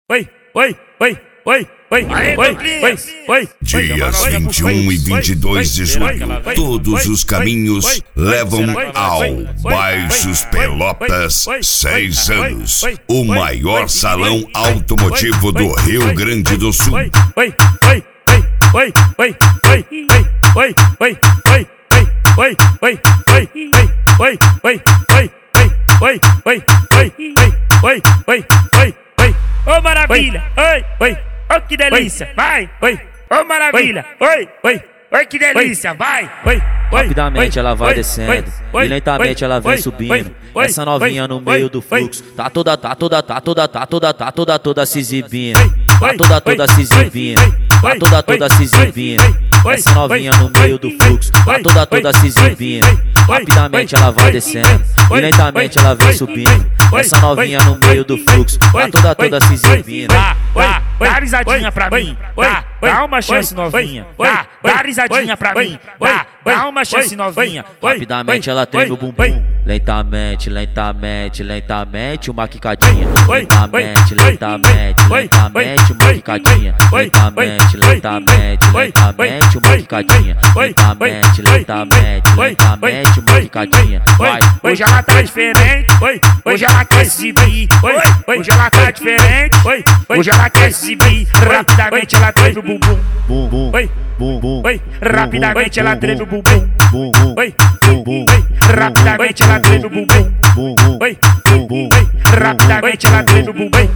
Dias 21 e 22 de julho, todos os caminhos levam ao Baixos Pelotas 6 anos, o maior salão automotivo do Rio Grande do Sul. Ô maravilha, oi, oi, que delícia, vai, ô maravilha, oi, que delícia, vai. Rapidamente ela vai descendo e lentamente ela vem subindo. Essa novinha no meio do fluxo tá toda se exibindo. Tá toda se exibindo. Tá toda se exibindo. Essa novinha no meio do fluxo tá toda se exibindo. Rapidamente ela vai descendo e lentamente ela vem subindo. Essa novinha no meio do fluxo tá toda se exibindo. Dá risadinha pra mim, dá uma chance novinha, dá risadinha pra mim, dá uma chance novinha. Rapidamente ela treme o bumbum, lentamente uma quicadinha. Lentamente uma quicadinha. Lentamente uma quicadinha. Lentamente uma quicadinha. Vai. Hoje ela tá diferente, hoje ela quer se exibir, hoje ela tá diferente, hoje ela quer se exibir. Rapidamente ela treme o bumbum, rapidamente ela treme o bumbum, rapidamente ela treme o bumbum, rapidamente ela treme o bumbum.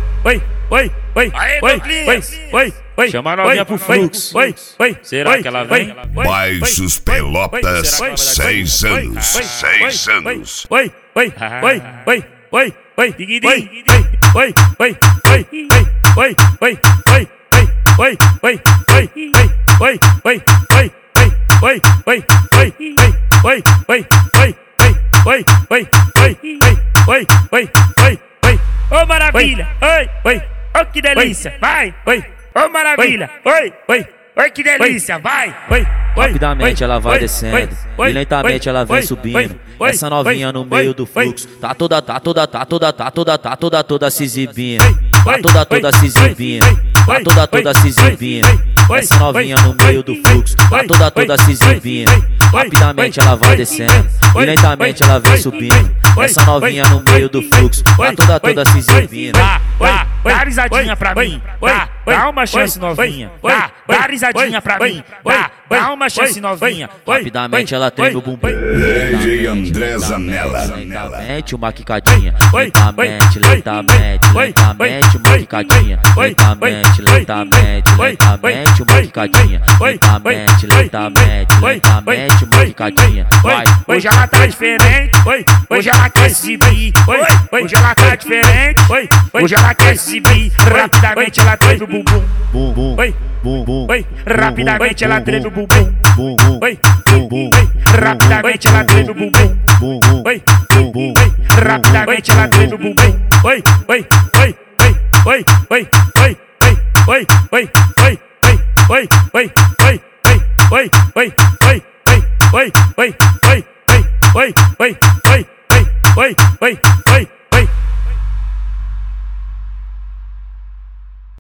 Chama a novinha pro fluxo. Será que ela vem? Baixos Pelotas 6 anos. 6 anos. Ô maravilha, oi, que delícia, vai, ô maravilha, oi, que delícia, vai. Rapidamente ela vai descendo e lentamente ela vem subindo. Essa novinha no meio do fluxo tá toda se exibindo. Tá toda se exibindo. Tá toda se exibindo. Essa novinha no meio do fluxo tá toda se exibindo. Rapidamente ela vai descendo e lentamente ela vem subindo. Essa novinha no meio do fluxo tá toda se exibindo. Dá risadinha pra mim, dá uma chance novinha, dá risadinha pra mim, dá uma chance novinha. Rapidamente ela treme o bumbum, DJ André Zanella. lentamente uma quicadinha. Lentamente uma quicadinha. Lentamente uma quicadinha. Lentamente uma quicadinha. Vai. Hoje ela tá diferente, hoje ela quer se exibir, hoje ela tá diferente, hoje ela quer se exibir. Rapidamente ela treme o bumbum, rapidamente ela treme o bumbum, rapidamente ela treme o bumbum, rapidamente ela treme o bumbum. Oi.